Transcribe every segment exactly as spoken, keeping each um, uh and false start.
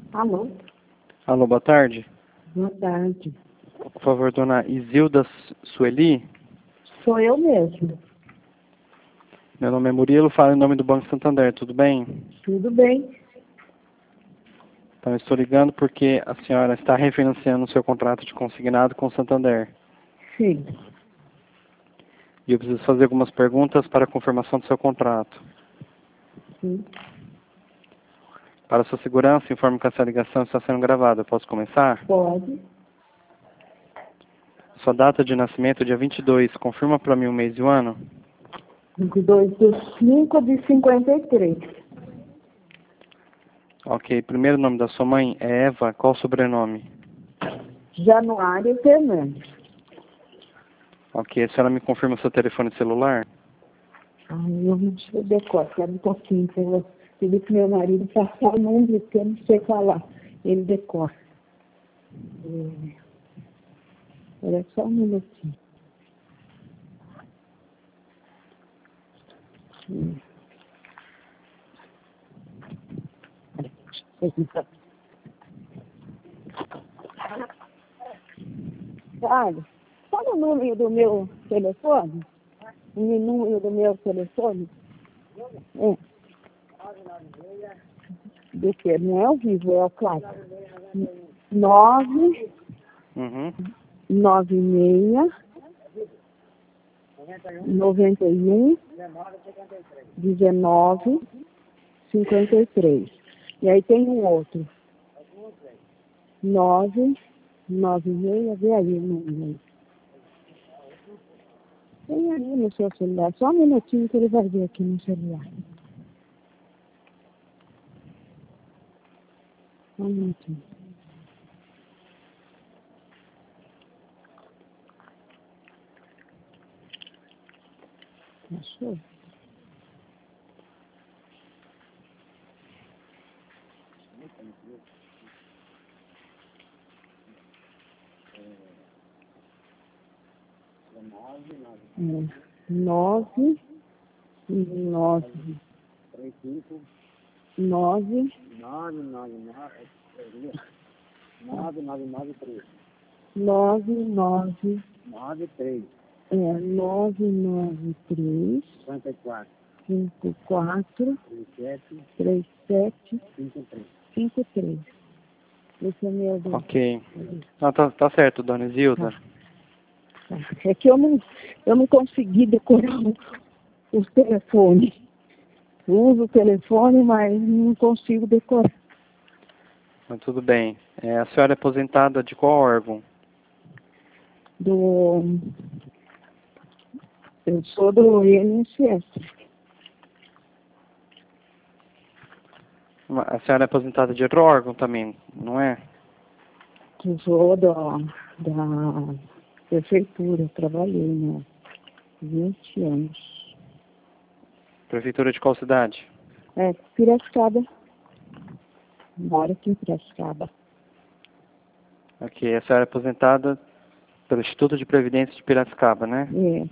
Alô? Alô, boa tarde. Boa tarde. Por favor, dona Isilda Sueli. Sou eu mesmo. Meu nome é Murilo, falo em nome do Banco Santander, tudo bem? Tudo bem? Então, eu estou ligando porque a senhora está refinanciando o seu contrato de consignado com o Santander. Sim. E eu preciso fazer algumas perguntas para a confirmação do seu contrato. Sim. Para sua segurança, informo que essa ligação está sendo gravada. Eu posso começar? Pode. Sua data de nascimento, dia vinte e dois. Confirma para mim o mês e o ano? vinte e dois de cinco de cinquenta e três. Ok. Primeiro nome da sua mãe é Eva. Qual o sobrenome? Januário Fernandes. Ok. A senhora me confirma o seu telefone celular? Ai, eu não sei decorar, sabe um pouquinho. que Eu pedi pro meu marido passar o número, porque eu não sei falar. Ele decora. É... Era só um minutinho. Hum. Sabe? Sabe o número do meu telefone? O número do meu telefone? É. Do que? Não é ao vivo, é ao claro. Nove, Uhum. nove seis, noventa e um, dezenove, cinquenta e três. E aí tem um outro. Nove, nove seis, vê aí o número. Tem aí no seu celular. Só um minutinho que ele vai ver aqui no celular. Só um minutinho. Achou? É. Nove, nove, nove, nove, nove, é, nove, nove, três, cinco, quatro, três, sete, cinco, três. Esse é meu do... Ok. Não, tá, tá certo, dona Isilda. Tá. É que eu não, eu não consegui decorar o, o telefone. Eu uso o telefone, mas não consigo decorar. Mas tudo bem. É, a senhora é aposentada de qual órgão? Do, eu sou do I N S S. A senhora é aposentada de outro órgão também, não é? Eu sou da, da prefeitura. Trabalhei, né? vinte anos. Prefeitura de qual cidade? É, Piracicaba. Moro aqui em Piracicaba. Ok. A senhora é aposentada pelo Instituto de Previdência de Piracicaba, né? É,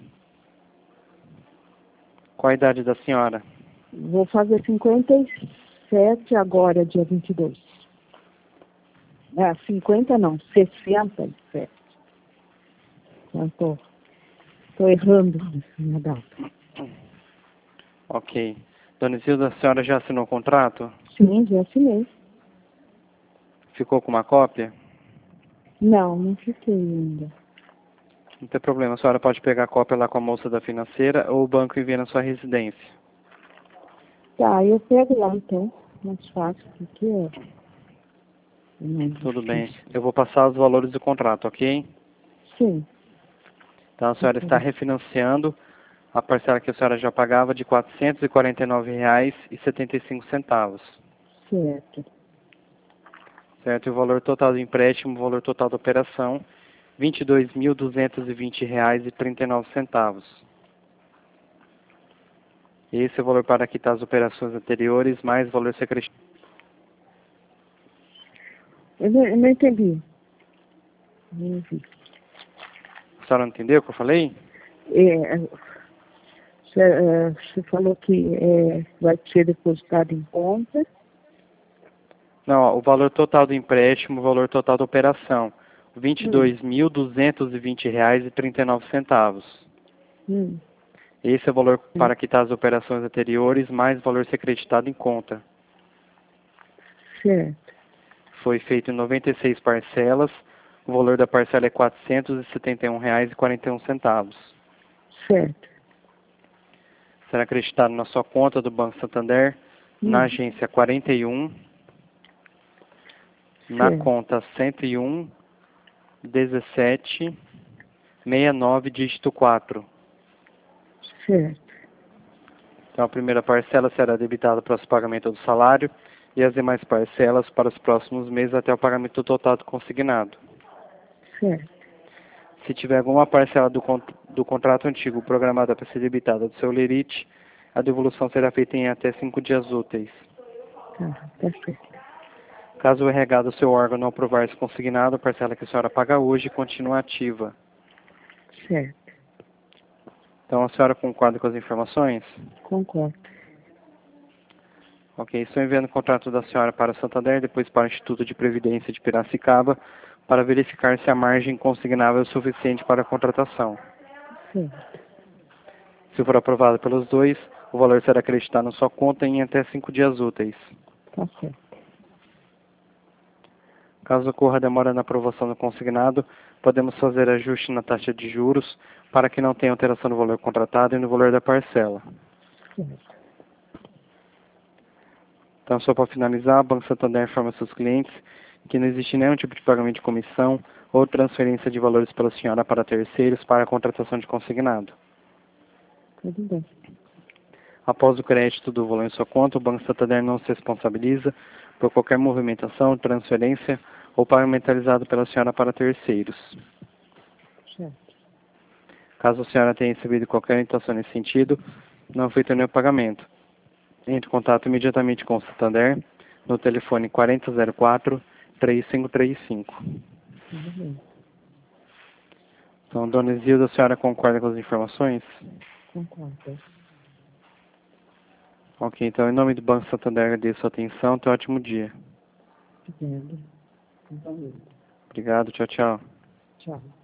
Qual a idade da senhora? vou fazer cinquenta e sete agora, dia vinte e dois. É, cinquenta não, sessenta e sete. Eu tô, tô errando minha data. Ok. Dona Isilda, a senhora já assinou o contrato? Sim, já assinei. Ficou com uma cópia? Não, não fiquei ainda. Não tem problema, a senhora pode pegar a cópia lá com a moça da financeira ou o banco envia na sua residência. Tá, eu pego lá então. Mais fácil, porque é mais Tudo bem. difícil. Eu vou passar os valores do contrato, ok? Sim. Então a senhora está refinanciando a parcela que a senhora já pagava de quatrocentos e quarenta e nove reais e setenta e cinco centavos. Certo. Certo? E o valor total do empréstimo, o valor total da operação, vinte e dois mil duzentos e vinte reais e trinta e nove centavos. Esse é o valor para quitar as operações anteriores, mais o valor secretário. Eu não, eu não entendi. Não ouvi. A senhora não entendeu o que eu falei? É, você, é, você falou que é, vai ser depositado em conta. Não, ó, o valor total do empréstimo, o valor total da operação, vinte e dois mil duzentos e vinte reais e trinta e nove centavos. Hum. Esse é o valor Hum. para quitar as operações anteriores, mais o valor ser creditado em conta. Certo. Foi feito em noventa e seis parcelas, o valor da parcela é quatrocentos e setenta e um reais e quarenta e um centavos. Certo. Será acreditado na sua conta do Banco Santander, Hum. na agência quarenta e um, na Certo. conta cento e um, dezessete, sessenta e nove, dígito quatro. Certo. Então a primeira parcela será debitada para o pagamento do salário e as demais parcelas para os próximos meses até o pagamento total do consignado. Certo. Se tiver alguma parcela do, con do contrato antigo programada para ser debitada do seu lerite, a devolução será feita em até cinco dias úteis. Tá, tá certo. Caso o R H do seu órgão não aprovar esse consignado, a parcela que a senhora paga hoje continua ativa. Certo. Então a senhora concorda com as informações? Concordo. Ok, estou enviando o contrato da senhora para Santander, depois para o Instituto de Previdência de Piracicaba, para verificar se a margem consignável é suficiente para a contratação. Certo. Se for aprovado pelos dois, o valor será acreditado na sua conta em até cinco dias úteis. Tá certo. Caso ocorra demora na aprovação do consignado, podemos fazer ajuste na taxa de juros para que não tenha alteração no valor contratado e no valor da parcela. Certo. Então, só para finalizar, o Banco Santander informa seus clientes que não existe nenhum tipo de pagamento de comissão ou transferência de valores pela senhora para terceiros para a contratação de consignado. Tudo bem. Após o crédito do valor em sua conta, o Banco Santander não se responsabiliza por qualquer movimentação, transferência ou pagamento realizado pela senhora para terceiros. Certo. Caso a senhora tenha recebido qualquer orientação nesse sentido, não feito nenhum pagamento, entre em contato imediatamente com o Santander no telefone quarenta zero quatro, três cinco três cinco. Tudo bem. Então, dona Isilda, a senhora concorda com as informações? Concordo. Ok, então em nome do Banco Santander agradeço a sua atenção, tenha um ótimo dia. Obrigado. Valeu. Obrigado, tchau, tchau. Tchau.